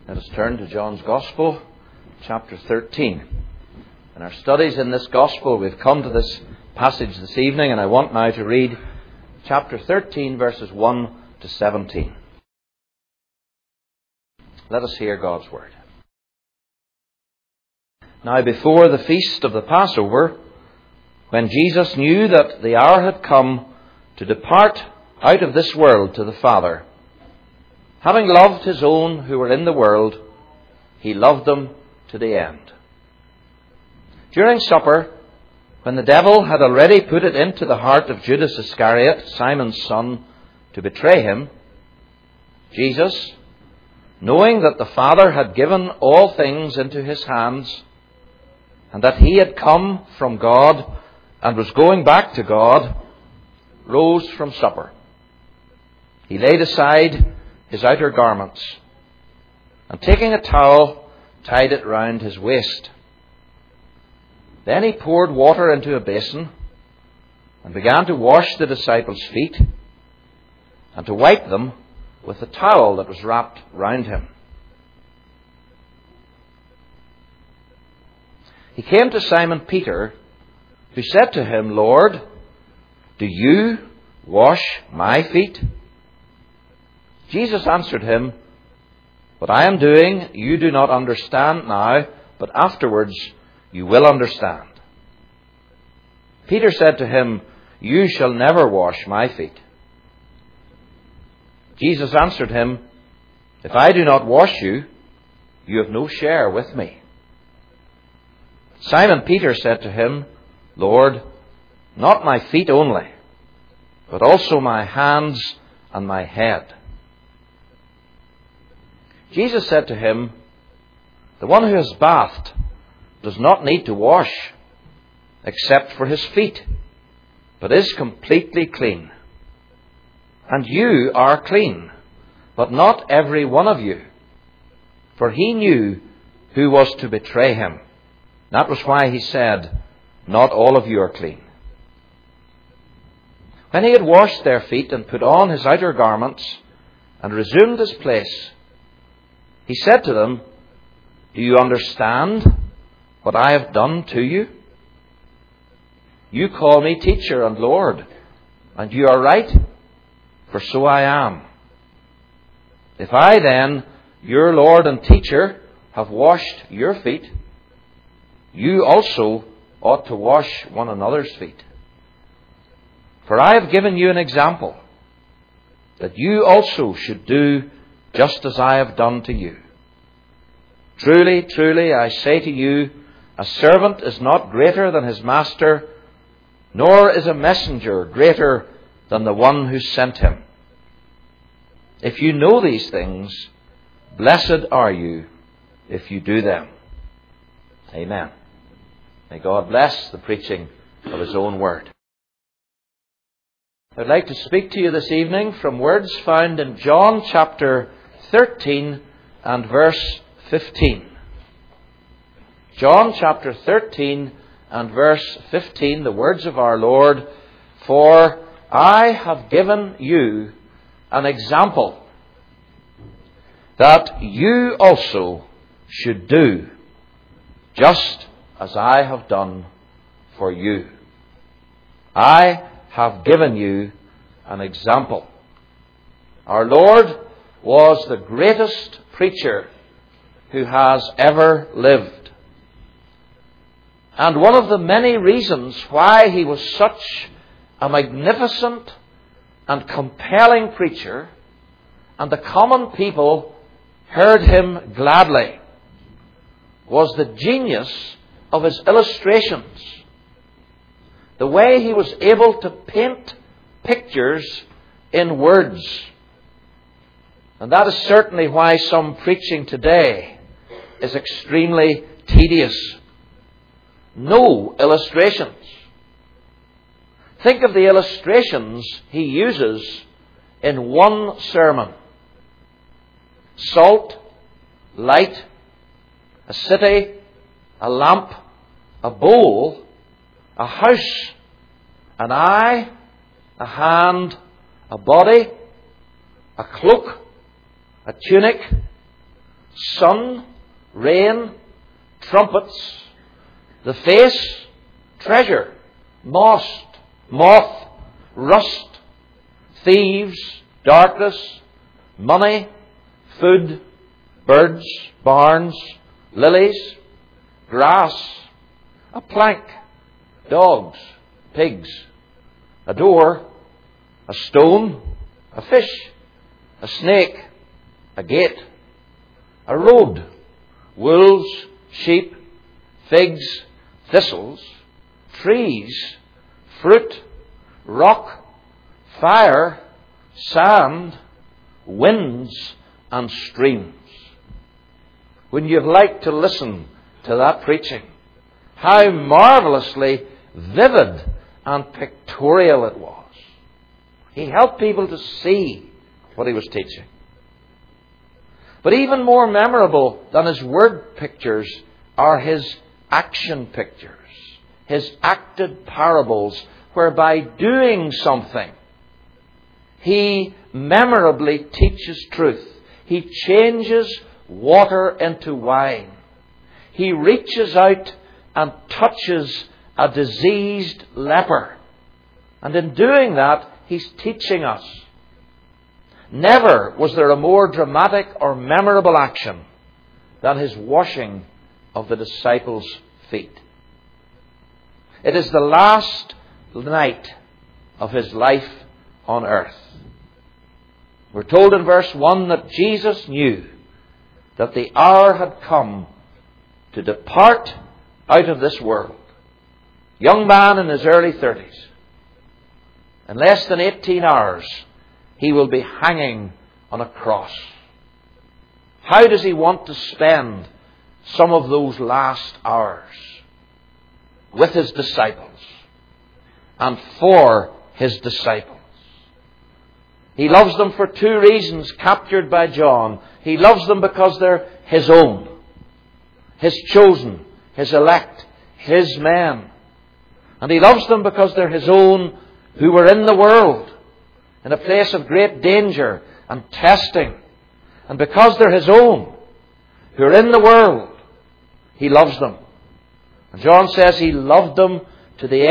Let us turn to John's Gospel, chapter 13. In our studies in this Gospel, we've come to this passage this evening, and I want now to read chapter 13, verses 1 to 17. Let us hear God's Word. Now, before the feast of the Passover, when Jesus knew that the hour had come to depart out of this world to the Father, having loved his own who were in the world, he loved them to the end. During supper, when the devil had already put it into the heart of Judas Iscariot, Simon's son, to betray him, Jesus, knowing that the Father had given all things into his hands, and that he had come from God and was going back to God, rose from supper. He laid aside his outer garments, and taking a towel, tied it round his waist. Then he poured water into a basin, and began to wash the disciples' feet, and to wipe them with the towel that was wrapped round him. He came to Simon Peter, who said to him, "Lord, do you wash my feet?" Jesus answered him, "What I am doing you do not understand now, but afterwards you will understand." Peter said to him, "You shall never wash my feet." Jesus answered him, "If I do not wash you, you have no share with me." Simon Peter said to him, "Lord, not my feet only, but also my hands and my head." Jesus said to him, "The one who has bathed does not need to wash, except for his feet, but is completely clean. And you are clean, but not every one of you." For he knew who was to betray him. That was why he said, "Not all of you are clean." When he had washed their feet and put on his outer garments and resumed his place, he said to them, "Do you understand what I have done to you? You call me teacher and Lord, and you are right, for so I am. If I then, your Lord and teacher, have washed your feet, you also ought to wash one another's feet. For I have given you an example, that you also should do just as I have done to you. Truly, truly, I say to you, a servant is not greater than his master, nor is a messenger greater than the one who sent him. If you know these things, blessed are you if you do them." Amen. May God bless the preaching of His own word. I'd like to speak to you this evening from words found in John chapter 13 and verse 15. John chapter 13 and verse 15, the words of our Lord, "For I have given you an example, that you also should do just as I have done for you." I have given you an example. Our Lord was the greatest preacher who has ever lived. And one of the many reasons why he was such a magnificent and compelling preacher, and the common people heard him gladly, was the genius of his illustrations. The way he was able to paint pictures in words. And that is certainly why some preaching today is extremely tedious. No illustrations. Think of the illustrations he uses in one sermon. Salt, light, a city, a lamp, a bowl, a house, an eye, a hand, a body, a cloak, a tunic, sun, rain, trumpets, the face, treasure, moth, rust, thieves, darkness, money, food, birds, barns, lilies, grass, a plank, dogs, pigs, a door, a stone, a fish, a snake, a gate, a road, wolves, sheep, figs, thistles, trees, fruit, rock, fire, sand, winds, and streams. Wouldn't you have liked to listen to that preaching? How marvelously vivid and pictorial it was. He helped people to see what he was teaching. But even more memorable than his word pictures are his action pictures, his acted parables, whereby doing something, he memorably teaches truth. He changes water into wine. He reaches out and touches a diseased leper. And in doing that, he's teaching us. Never was there a more dramatic or memorable action than his washing of the disciples' feet. It is the last night of his life on earth. We're told in verse 1 that Jesus knew that the hour had come to depart out of this world. Young man in his early 30s. In less than 18 hours, he will be hanging on a cross. How does he want to spend some of those last hours? With his disciples and for his disciples. He loves them for two reasons captured by John. He loves them because they're his own, his chosen, his elect, his men. And he loves them because they're his own who were in the world, in a place of great danger and testing. And because they're his own who are in the world, he loves them. And John says he loved them to the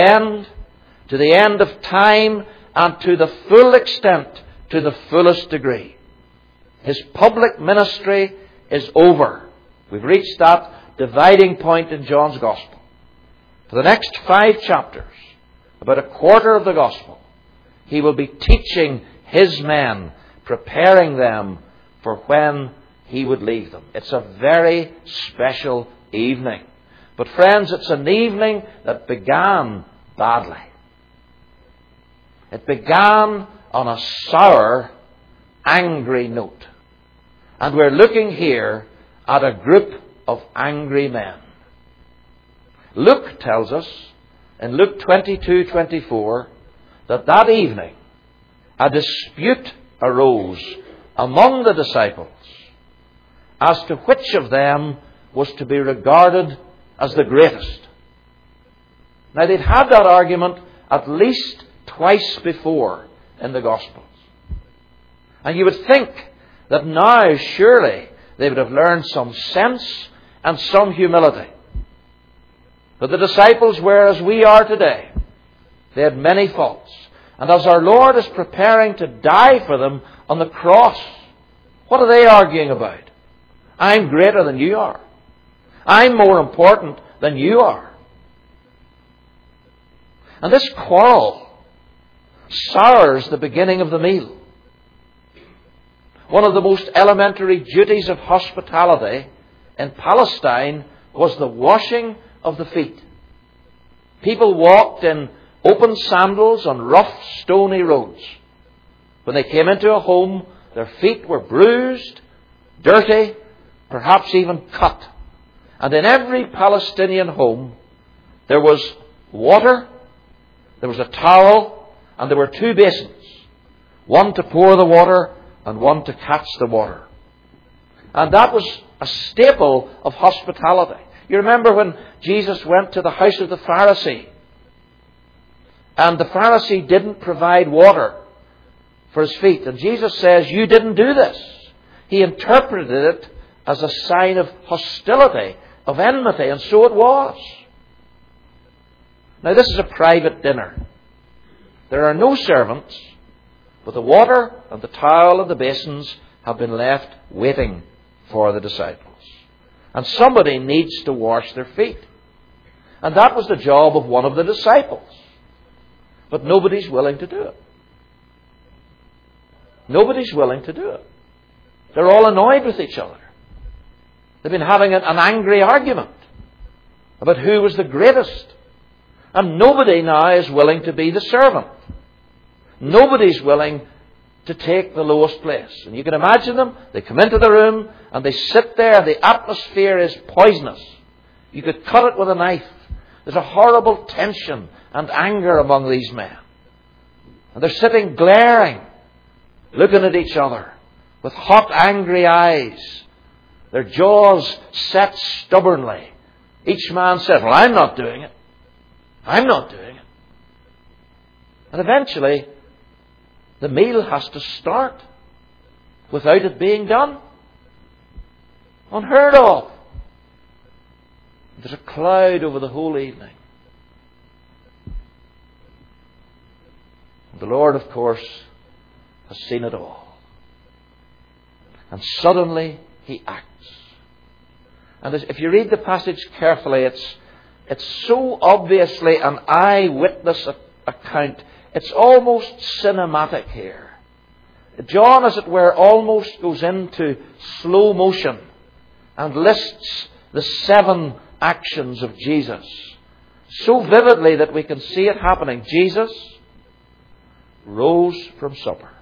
end of time, and to the full extent, to the fullest degree. His public ministry is over. We've reached that dividing point in John's Gospel. For the next 5 chapters, about a quarter of the Gospel, he will be teaching his men, preparing them for when he would leave them. It's a very special evening. But friends, it's an evening that began badly. It began on a sour, angry note. And we're looking here at a group of angry men. Luke tells us in Luke 22:24 that evening a dispute arose among the disciples as to which of them was to be regarded as the greatest. Now, they'd had that argument at least twice before in the Gospels. And you would think that now, surely, they would have learned some sense and some humility. But the disciples were as we are today. They had many faults. And as our Lord is preparing to die for them on the cross, what are they arguing about? I'm greater than you are. I'm more important than you are. And this quarrel sours the beginning of the meal. One of the most elementary duties of hospitality in Palestine was the washing of the feet. People walked in open sandals on rough, stony roads. When they came into a home, their feet were bruised, dirty, perhaps even cut. And in every Palestinian home, there was water, there was a towel, and there were 2 basins. One to pour the water and one to catch the water. And that was a staple of hospitality. You remember when Jesus went to the house of the Pharisee, and the Pharisee didn't provide water for his feet. And Jesus says, you didn't do this. He interpreted it as a sign of hostility, of enmity, and so it was. Now this is a private dinner. There are no servants, but the water and the towel and the basins have been left waiting for the disciples. And somebody needs to wash their feet. And that was the job of one of the disciples. But nobody's willing to do it. Nobody's willing to do it. They're all annoyed with each other. They've been having an angry argument about who was the greatest. And nobody now is willing to be the servant. Nobody's willing to take the lowest place. And you can imagine them. They come into the room and they sit there and the atmosphere is poisonous. You could cut it with a knife. There's a horrible tension and anger among these men. And they're sitting glaring, looking at each other with hot, angry eyes. Their jaws set stubbornly. Each man says, well, I'm not doing it. I'm not doing it. And eventually, the meal has to start without it being done. Unheard of. There's a cloud over the whole evening. The Lord, of course, has seen it all. And suddenly He acts. And if you read the passage carefully, it's so obviously an eyewitness account. It's almost cinematic here. John, as it were, almost goes into slow motion and lists the 7 actions of Jesus so vividly that we can see it happening. Jesus rose from supper,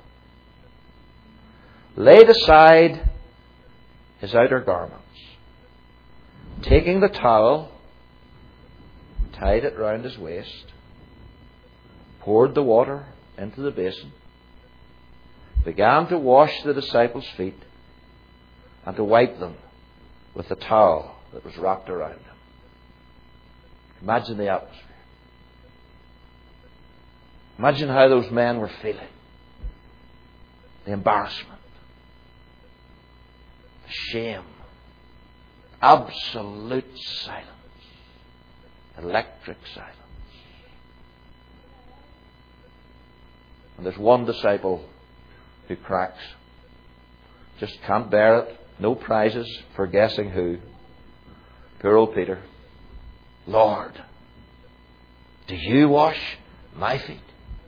laid aside His outer garments, taking the towel, tied it round His waist, poured the water into the basin, began to wash the disciples' feet and to wipe them with the towel that was wrapped around Him. Imagine the atmosphere. Imagine how those men were feeling. The embarrassment. The shame. Absolute silence. Electric silence. And there's one disciple who cracks. Just can't bear it. No prizes for guessing who. Poor old Peter. Lord, do you wash my feet?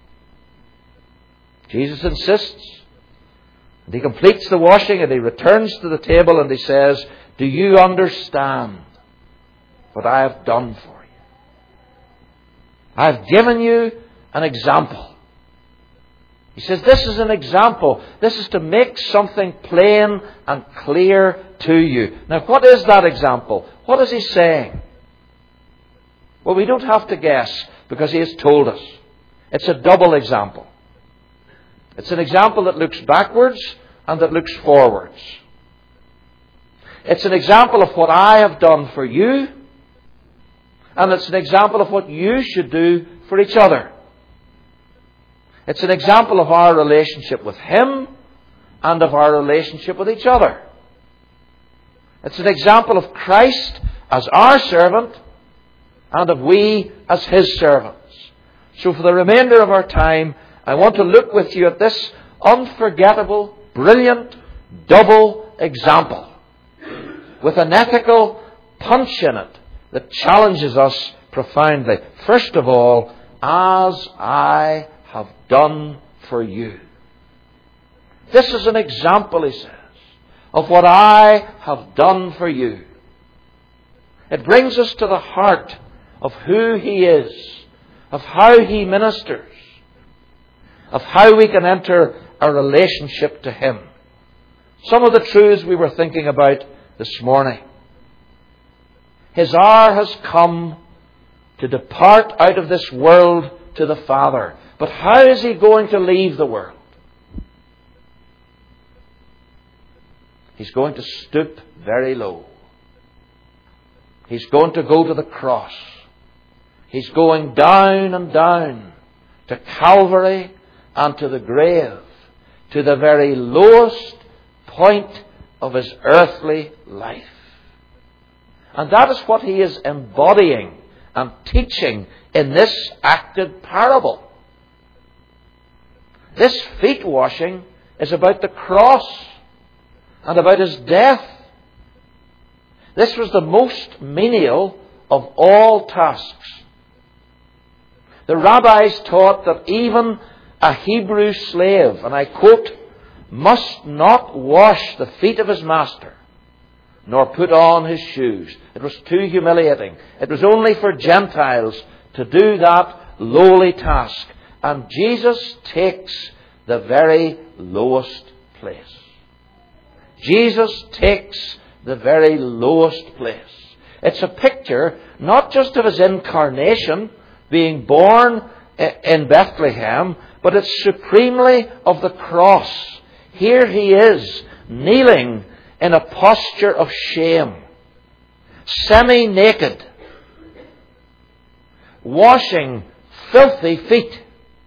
Jesus insists. And He completes the washing and He returns to the table and He says, do you understand what I have done for you? I have given you an example. He says, this is an example. This is to make something plain and clear to you. Now, what is that example? What is He saying? Well, we don't have to guess because He has told us. It's a double example. It's an example that looks backwards and that looks forwards. It's an example of what I have done for you, and it's an example of what you should do for each other. It's an example of our relationship with Him and of our relationship with each other. It's an example of Christ as our servant and of we as His servants. So for the remainder of our time, I want to look with you at this unforgettable, brilliant, double example with an ethical punch in it that challenges us profoundly. First of all, as I have done for you. This is an example, He says, of what I have done for you. It brings us to the heart of who He is, of how He ministers, of how we can enter a relationship to Him. Some of the truths we were thinking about this morning. His hour has come to depart out of this world to the Father. But how is He going to leave the world? He's going to stoop very low. He's going to go to the cross. He's going down and down to Calvary and to the grave, to the very lowest point of his earthly life. And that is what he is embodying and teaching in this acted parable. This feet washing is about the cross and about his death. This was the most menial of all tasks. The rabbis taught that even a Hebrew slave, and I quote, must not wash the feet of his master, nor put on his shoes. It was too humiliating. It was only for Gentiles to do that lowly task. And Jesus takes the very lowest place. Jesus takes the very lowest place. It's a picture not just of his incarnation, being born in Bethlehem, but it's supremely of the cross. Here he is, kneeling in a posture of shame, semi-naked, washing filthy feet.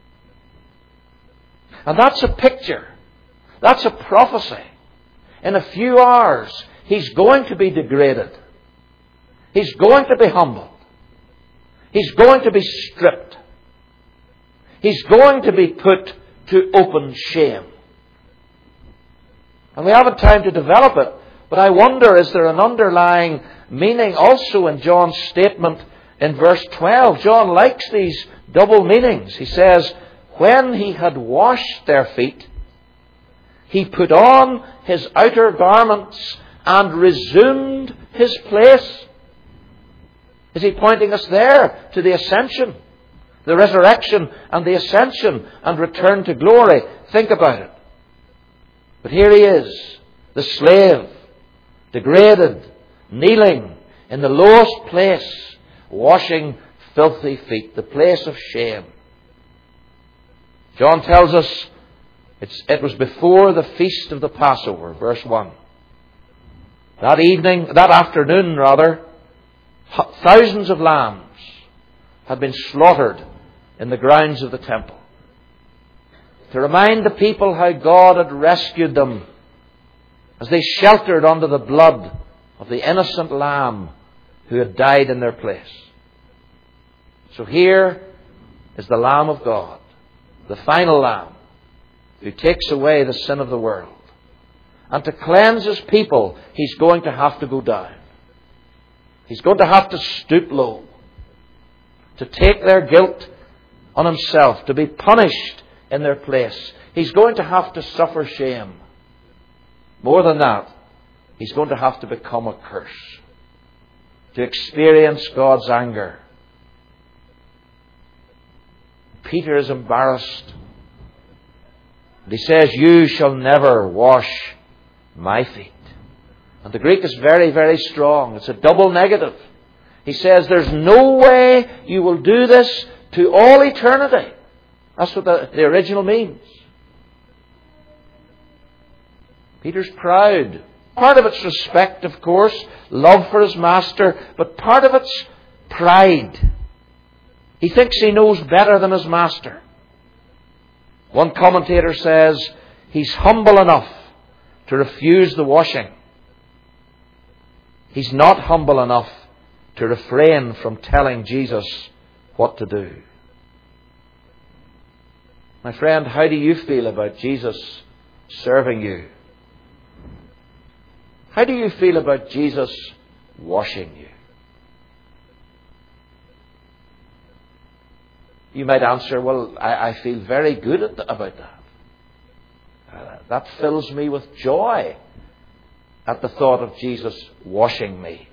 And that's a picture. That's a prophecy. In a few hours, he's going to be degraded. He's going to be humbled. He's going to be stripped. He's going to be put to open shame. And we haven't time to develop it, but I wonder, is there an underlying meaning also in John's statement in verse 12? John likes these double meanings. He says, when he had washed their feet, he put on his outer garments and resumed his place. Is he pointing us there to the ascension, the resurrection and the ascension and return to glory? Think about it. But here he is, the slave, degraded, kneeling in the lowest place, washing filthy feet, the place of shame. John tells us it was before the feast of the Passover, verse 1. That afternoon, thousands of lambs had been slaughtered in the grounds of the temple, to remind the people how God had rescued them as they sheltered under the blood of the innocent lamb who had died in their place. So here is the Lamb of God, the final Lamb, who takes away the sin of the world. And to cleanse his people, he's going to have to go down. He's going to have to stoop low, to take their guilt on himself, to be punished in their place. He's going to have to suffer shame. More than that, he's going to have to become a curse, to experience God's anger. Peter is embarrassed. He says, you shall never wash my feet. And the Greek is very, very strong. It's a double negative. He says, there's no way you will do this to all eternity. That's what the original means. Peter's proud. Part of it's respect, of course, love for his master, but part of it's pride. He thinks he knows better than his master. One commentator says he's humble enough to refuse the washing. He's not humble enough to refrain from telling Jesus what to do. My friend, how do you feel about Jesus serving you? How do you feel about Jesus washing you? You might answer, well, I feel very good about that. That fills me with joy at the thought of Jesus washing me.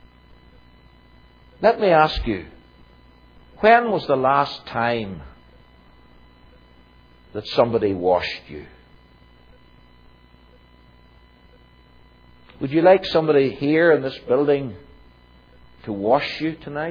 Let me ask you, when was the last time that somebody washed you? Would you like somebody here in this building to wash you tonight?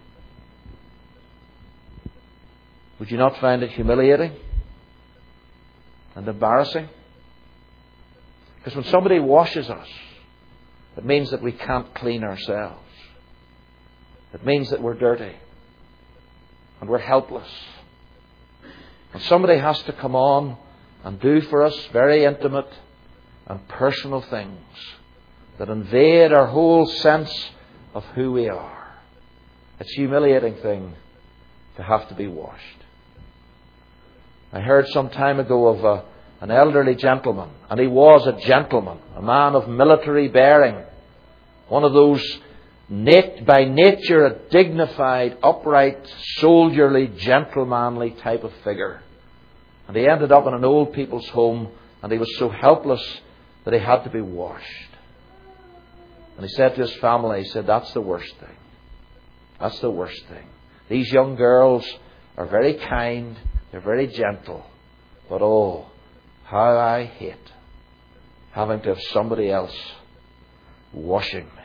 Would you not find it humiliating and embarrassing? Because when somebody washes us, it means that we can't clean ourselves. It means that we're dirty and we're helpless. And somebody has to come on and do for us, very intimate and personal things that invade our whole sense of who we are. It's a humiliating thing to have to be washed. I heard some time ago of an elderly gentleman, and he was a gentleman, a man of military bearing, one of those by nature a dignified, upright, soldierly, gentlemanly type of figure. And he ended up in an old people's home, and he was so helpless that he had to be washed. And he said to his family, he said, that's the worst thing. That's the worst thing. These young girls are very kind, they're very gentle, but oh, how I hate having to have somebody else washing me.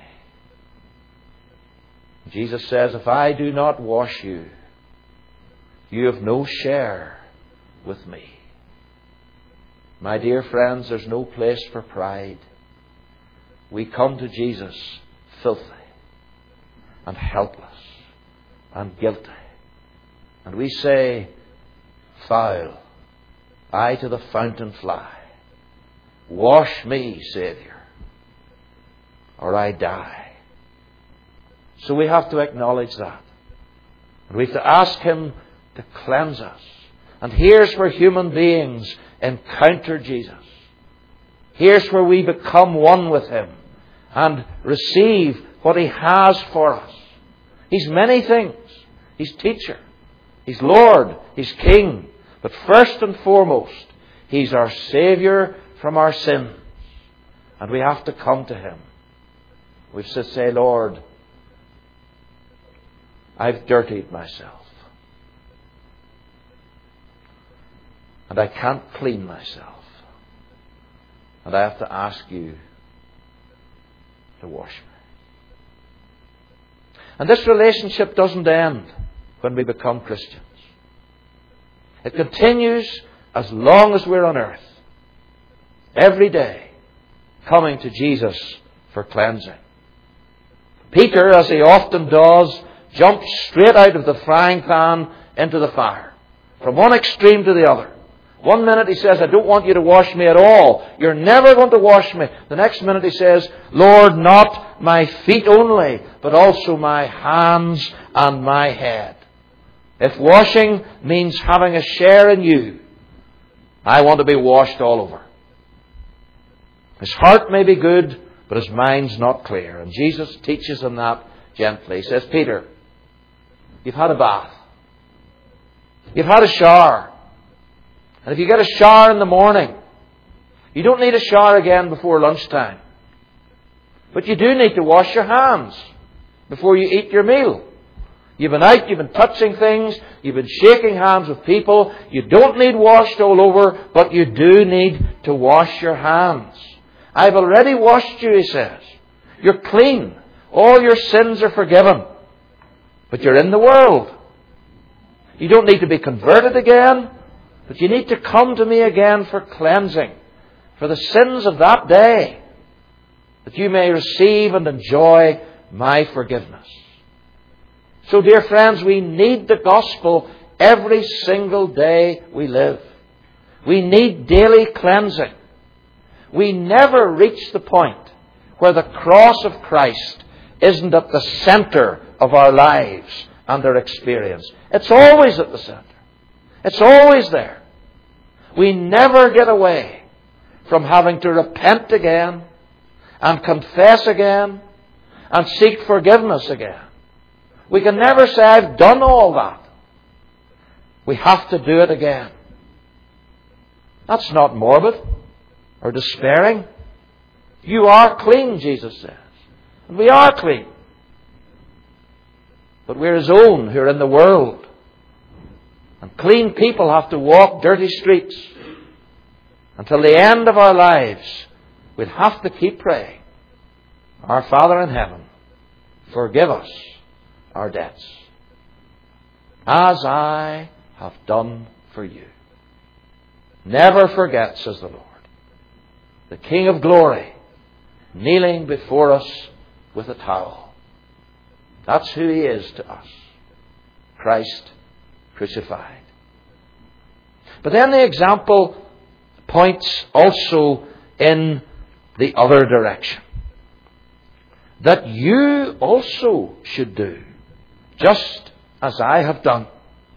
Jesus says, if I do not wash you, you have no share with me. My dear friends, there's no place for pride. We come to Jesus filthy and helpless and guilty. And we say, foul, I to the fountain fly. Wash me, Saviour, or I die. So we have to acknowledge that. And we have to ask Him to cleanse us. And here's where human beings encounter Jesus. Here's where we become one with Him and receive what He has for us. He's many things. He's teacher. He's Lord. He's King. But first and foremost, He's our Saviour from our sins. And we have to come to Him. We have to say, Lord, I've dirtied myself. And I can't clean myself. And I have to ask you to wash me. And this relationship doesn't end when we become Christians. It continues as long as we're on earth. Every day, coming to Jesus for cleansing. Peter, as he often does, jumps straight out of the frying pan into the fire. From one extreme to the other. One minute he says, I don't want you to wash me at all. You're never going to wash me. The next minute he says, Lord, not my feet only, but also my hands and my head. If washing means having a share in you, I want to be washed all over. His heart may be good, but his mind's not clear. And Jesus teaches him that gently. He says, Peter, you've had a bath. You've had a shower. And if you get a shower in the morning, you don't need a shower again before lunchtime. But you do need to wash your hands before you eat your meal. You've been out, you've been touching things, you've been shaking hands with people. You don't need washed all over, but you do need to wash your hands. I've already washed you, he says. You're clean. All your sins are forgiven. But you're in the world. You don't need to be converted again. But you need to come to me again for cleansing, for the sins of that day, that you may receive and enjoy my forgiveness. So, dear friends, we need the gospel every single day we live. We need daily cleansing. We never reach the point where the cross of Christ isn't at the center of our lives and our experience. It's always at the center. It's always there. We never get away from having to repent again and confess again and seek forgiveness again. We can never say, I've done all that. We have to do it again. That's not morbid or despairing. You are clean, Jesus says. And we are clean. But we're His own who are in the world. And clean people have to walk dirty streets. Until the end of our lives, we'll have to keep praying. Our Father in heaven, forgive us our debts, as I have done for you. Never forget, says the Lord, the King of glory, kneeling before us with a towel. That's who He is to us. Christ crucified. But then the example points also in the other direction. That you also should do, just as I have done.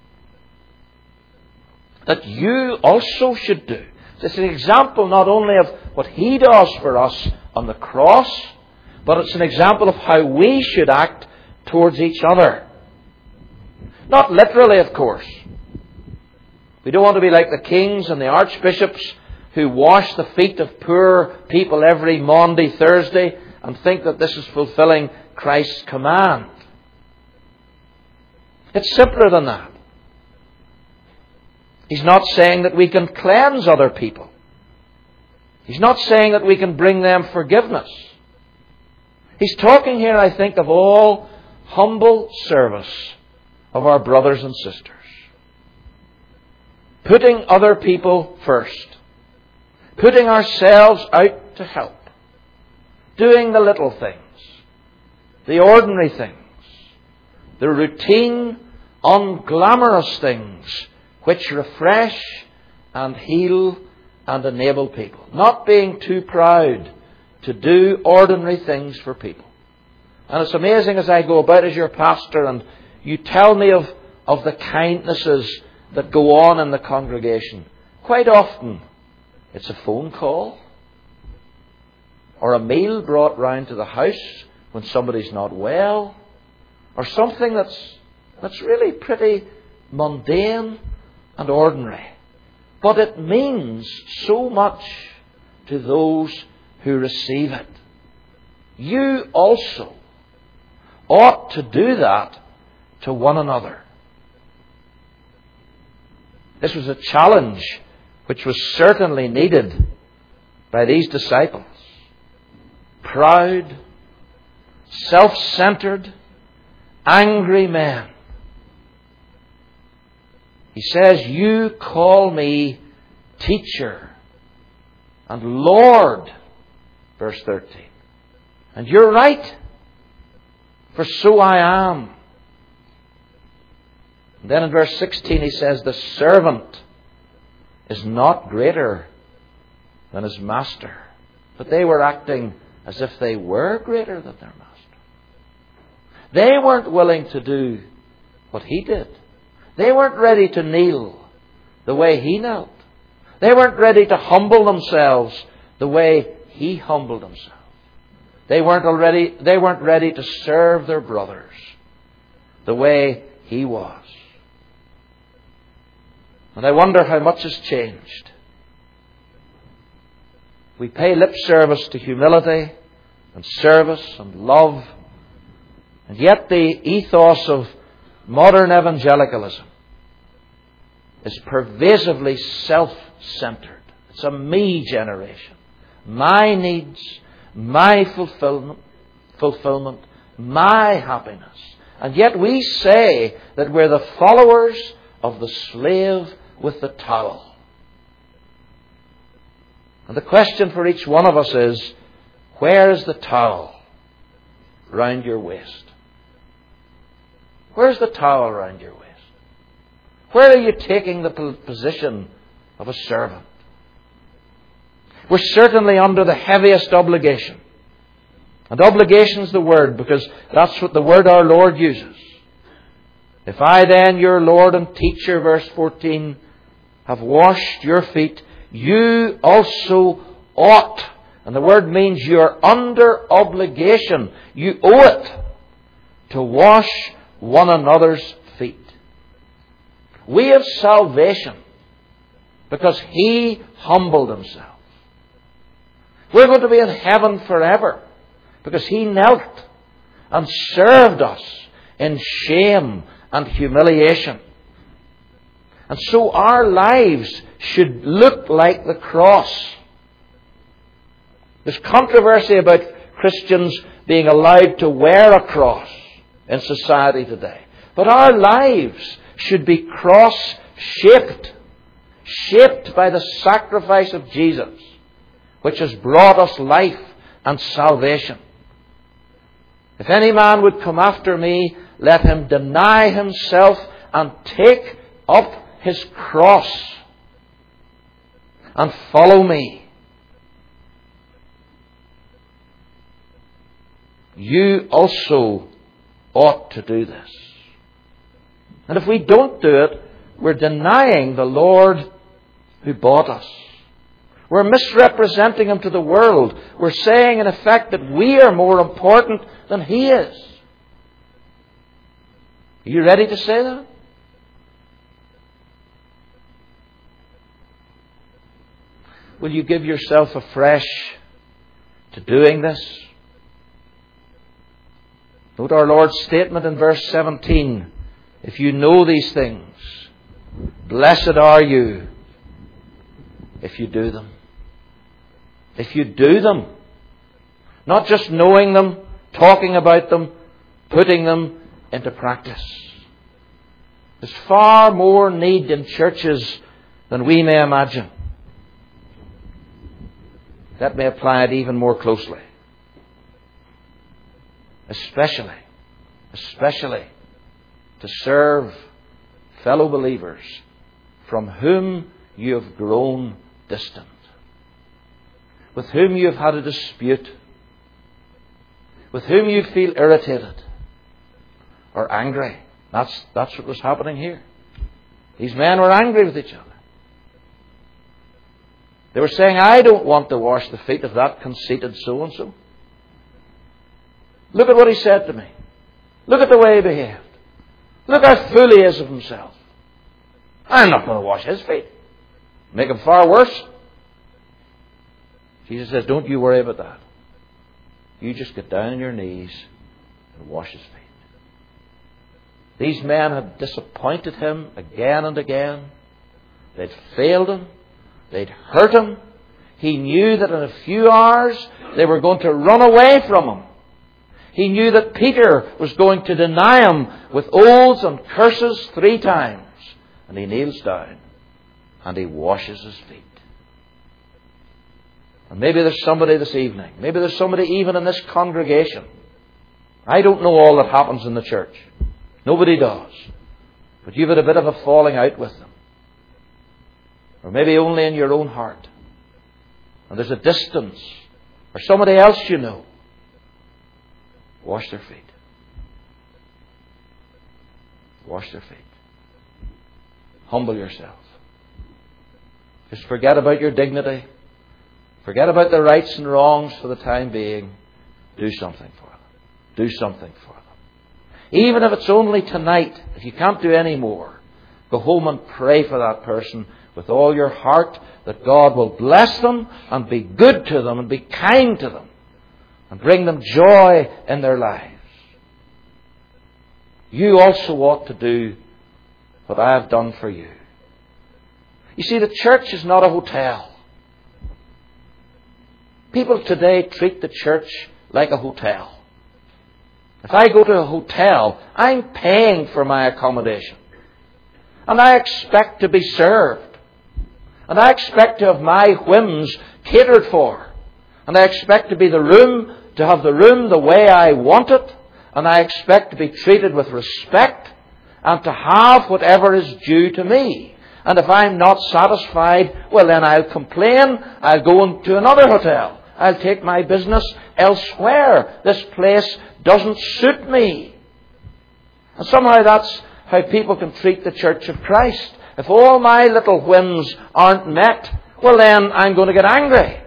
That you also should do. It's an example not only of what He does for us on the cross, but it's an example of how we should act towards each other. Not literally, of course. We don't want to be like the kings and the archbishops who wash the feet of poor people every Maundy, Thursday, and think that this is fulfilling Christ's command. It's simpler than that. He's not saying that we can cleanse other people. He's not saying that we can bring them forgiveness. He's talking here, I think, of all humble service of our brothers and sisters. Putting other people first. Putting ourselves out to help. Doing the little things. The ordinary things. The routine, unglamorous things which refresh and heal and enable people. Not being too proud to do ordinary things for people. And it's amazing as I go about as your pastor and you tell me of the kindnesses that go on in the congregation. Quite often it's a phone call or a meal brought round to the house when somebody's not well, or something that's really pretty mundane and ordinary. But it means so much to those who receive it. You also ought to do that to one another. This was a challenge which was certainly needed by these disciples. Proud, self-centered, angry men. He says, you call me teacher and Lord, verse 13. And you're right, for so I am. And then in verse 16 he says, the servant is not greater than his master. But they were acting as if they were greater than their master. They weren't willing to do what he did. They weren't ready to kneel the way he knelt. They weren't ready to humble themselves the way he humbled himself. They weren't ready to serve their brothers the way he was. And I wonder how much has changed. We pay lip service to humility and service and love, and yet the ethos of modern evangelicalism is pervasively self-centered. It's a me generation. My needs, my fulfillment, my happiness. And yet we say that we're the followers of the slave with the towel. And the question for each one of us is, where is the towel round your waist? Where's the towel round your waist? Where are you taking the position of a servant? We're certainly under the heaviest obligation. And obligation's the word, because that's what the word our Lord uses. If I then, your Lord and teacher, verse 14, have washed your feet, you also ought. And the word means you're under obligation. You owe it to wash one another's feet. We have salvation because he humbled himself. We're going to be in heaven forever because he knelt and served us in shame and humiliation. And so our lives should look like the cross. There's controversy about Christians being allowed to wear a cross in society today. But our lives should be cross-shaped. Shaped by the sacrifice of Jesus, which has brought us life and salvation. If any man would come after me, let him deny himself and take up his cross and follow me. you also ought to do this. And if we don't do it, we're denying the Lord who bought us. We're misrepresenting Him to the world. We're saying, in effect, that we are more important than He is. Are you ready to say that? Will you give yourself afresh to doing this? Note our Lord's statement in verse 17. If you know these things, blessed are you if you do them. If you do them. Not just knowing them, talking about them, putting them into practice. There's far more need in churches than we may imagine. That may apply it even more closely. Especially to serve fellow believers from whom you have grown distant, with whom you have had a dispute, with whom you feel irritated or angry. That's what was happening here. These men were angry with each other. They were saying, I don't want to wash the feet of that conceited so-and-so. Look at what he said to me. Look at the way he behaved. Look how full he is of himself. I'm not going to wash his feet. Make him far worse. Jesus says, don't you worry about that. You just get down on your knees and wash his feet. These men had disappointed him again and again. They'd failed him. They'd hurt him. He knew that in a few hours they were going to run away from him. He knew that Peter was going to deny him with oaths and curses 3 times. And he kneels down and he washes his feet. And maybe there's somebody this evening, maybe there's somebody even in this congregation. I don't know all that happens in the church. Nobody does. But you've had a bit of a falling out with them. Or maybe only in your own heart. And there's a distance. Or somebody else you know. Wash their feet. Wash their feet. Humble yourself. Just forget about your dignity. Forget about the rights and wrongs for the time being. Do something for them. Do something for them. Even if it's only tonight, if you can't do any more, go home and pray for that person with all your heart, that God will bless them and be good to them and be kind to them and bring them joy in their lives. You also ought to do what I have done for you. You see, the church is not a hotel. People today treat the church like a hotel. If I go to a hotel, I'm paying for my accommodation. And I expect to be served. And I expect to have my whims catered for. And I expect to have the room the way I want it. And I expect to be treated with respect and to have whatever is due to me. And if I'm not satisfied, well then I'll complain. I'll go into another hotel. I'll take my business elsewhere. This place doesn't suit me. And somehow that's how people can treat the Church of Christ. If all my little whims aren't met, well then I'm going to get angry.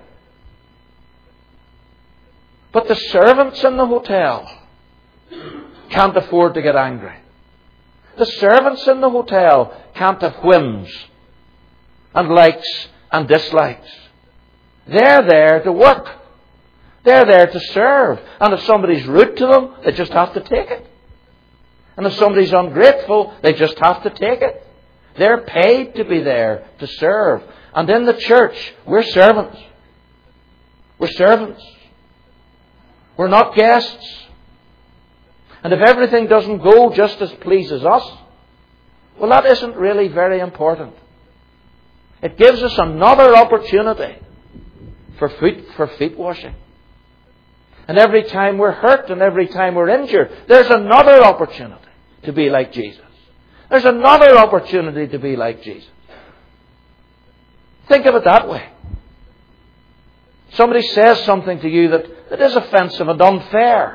But the servants in the hotel can't afford to get angry. The servants in the hotel can't have whims and likes and dislikes. They're there to work. They're there to serve. And if somebody's rude to them, they just have to take it. And if somebody's ungrateful, they just have to take it. They're paid to be there to serve. And in the church, we're servants. We're servants. We're not guests. And if everything doesn't go just as pleases us, well, that isn't really very important. It gives us another opportunity for feet washing. And every time we're hurt and every time we're injured, there's another opportunity to be like Jesus. There's another opportunity to be like Jesus. Think of it that way. Somebody says something to you that is offensive and unfair.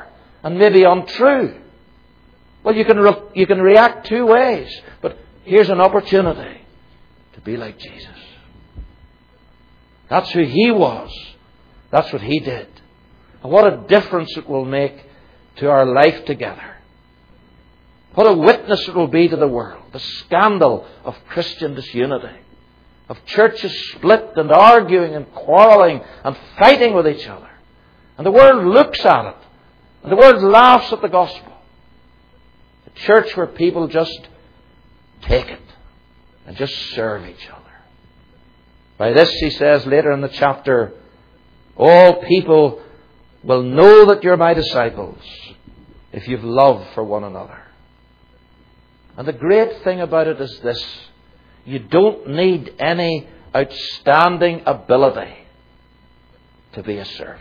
and maybe untrue. Well, you can react two ways, but here's an opportunity to be like Jesus. That's who He was. That's what He did. And what a difference it will make to our life together. What a witness it will be to the world. The scandal of Christian disunity, of churches split and arguing and quarrelling and fighting with each other. And the world looks at it, and the world laughs at the gospel. A church where people just take it and just serve each other. By this, he says later in the chapter, all people will know that you're my disciples if you've love for one another. And the great thing about it is this: you don't need any outstanding ability to be a servant.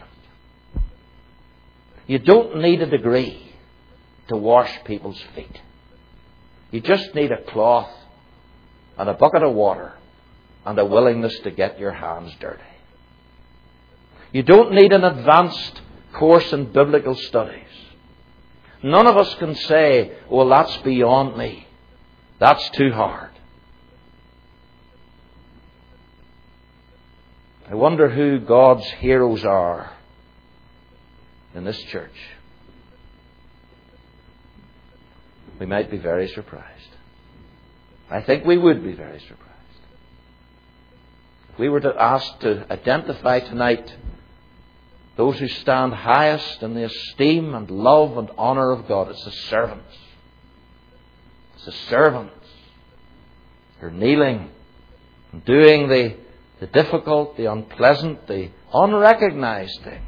You don't need a degree to wash people's feet. You just need a cloth and a bucket of water and a willingness to get your hands dirty. You don't need an advanced course in biblical studies. None of us can say, well, that's beyond me. That's too hard. I wonder who God's heroes are in this church. We might be very surprised. I think we would be very surprised. If we were to ask to identify tonight those who stand highest in the esteem and love and honour of God, it's the servants. It's the servants. They're kneeling and doing the difficult, the unpleasant, the unrecognised things.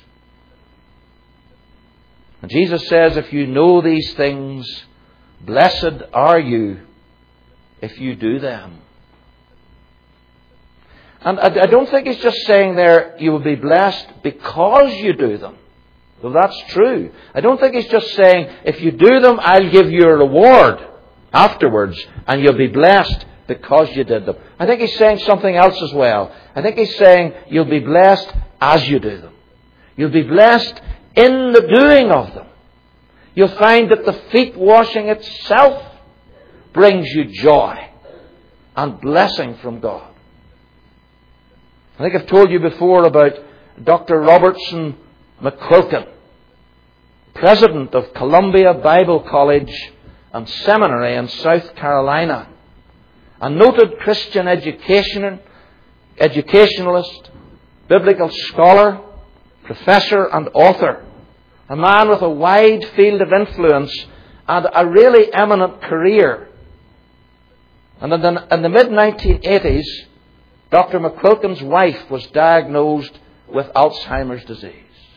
And Jesus says, if you know these things, blessed are you if you do them. And I don't think He's just saying there, you will be blessed because you do them. Well, that's true. I don't think He's just saying, if you do them, I'll give you a reward afterwards, and you'll be blessed because you did them. I think He's saying something else as well. I think He's saying, you'll be blessed as you do them. You'll be blessed in the doing of them. You'll find that the feet washing itself brings you joy and blessing from God. I think I've told you before about Dr. Robertson McQuilkin, president of Columbia Bible College and Seminary in South Carolina, a noted Christian educationalist, biblical scholar, professor and author, a man with a wide field of influence and a really eminent career. And in the mid-1980s, Dr. McQuilkin's wife was diagnosed with Alzheimer's disease.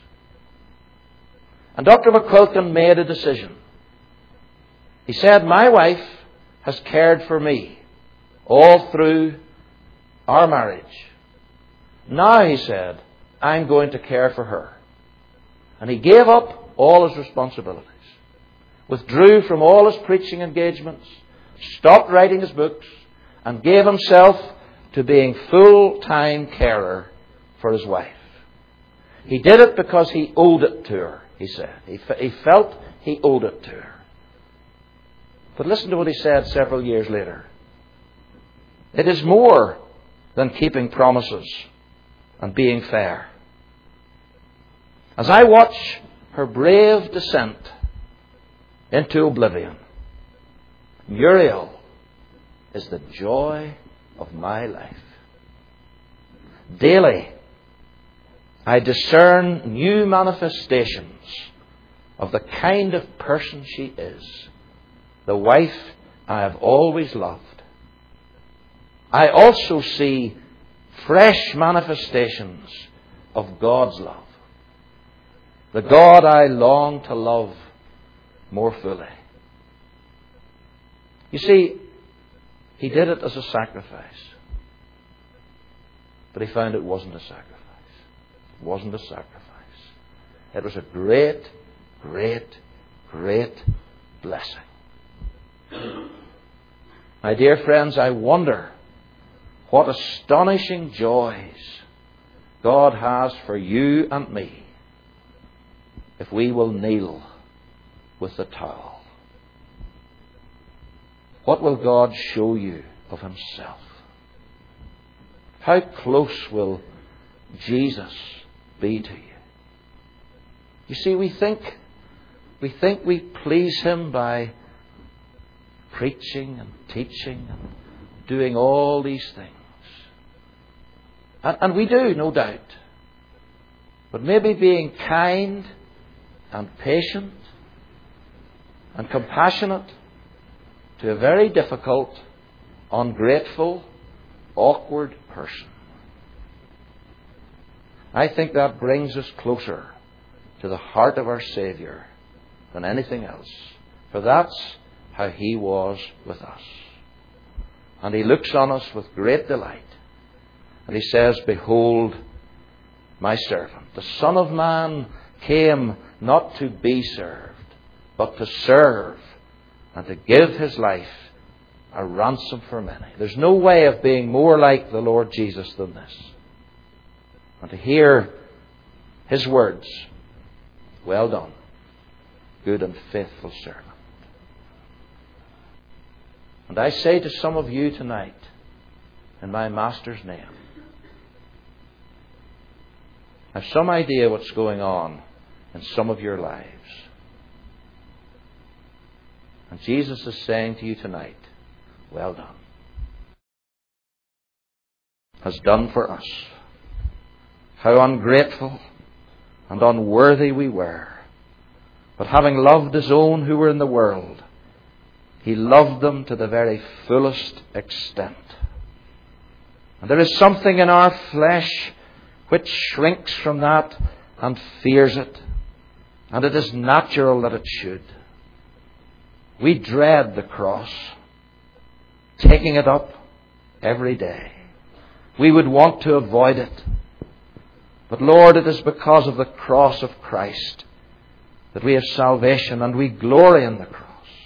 And Dr. McQuilkin made a decision. He said, my wife has cared for me all through our marriage. Now, he said, I'm going to care for her. And he gave up all his responsibilities, withdrew from all his preaching engagements, stopped writing his books, and gave himself to being full-time carer for his wife. He did it because he owed it to her, he said. He felt he owed it to her. But listen to what he said several years later. It is more than keeping promises and being fair. As I watch her brave descent into oblivion, Muriel is the joy of my life. Daily, I discern new manifestations of the kind of person she is, the wife I have always loved. I also see fresh manifestations of God's love, the God I long to love more fully. You see, he did it as a sacrifice. But he found it wasn't a sacrifice. It wasn't a sacrifice. It was a great, great, great blessing. My dear friends, I wonder what astonishing joys God has for you and me if we will kneel with the towel? What will God show you of Himself? How close will Jesus be to you? You see, we think we please Him by preaching and teaching and doing all these things. And we do, no doubt. But maybe being kind and patient and compassionate to a very difficult, ungrateful, awkward person. I think that brings us closer to the heart of our Saviour than anything else. For that's how He was with us. And He looks on us with great delight. And He says, "Behold my servant. The Son of Man came not to be served, but to serve and to give His life a ransom for many." There's no way of being more like the Lord Jesus than this. And to hear His words, "Well done, good and faithful servant." And I say to some of you tonight, in my Master's name, I have some idea what's going on in some of your lives. And Jesus is saying to you tonight, "Well done." Has done for us. How ungrateful and unworthy we were. But having loved His own who were in the world, He loved them to the very fullest extent. And there is something in our flesh which shrinks from that and fears it. And it is natural that it should. We dread the cross, taking it up every day. We would want to avoid it. But Lord, it is because of the cross of Christ that we have salvation and we glory in the cross.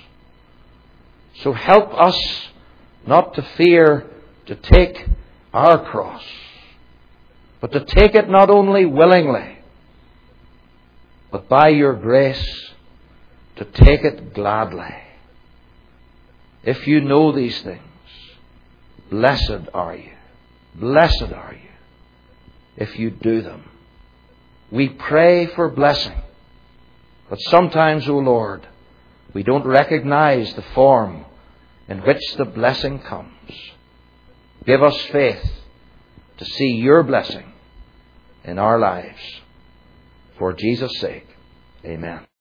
So help us not to fear to take our cross, but to take it not only willingly, but by your grace to take it gladly. If you know these things, blessed are you. Blessed are you if you do them. We pray for blessing, but sometimes, O Lord, we don't recognize the form in which the blessing comes. Give us faith to see your blessing in our lives. For Jesus' sake, amen.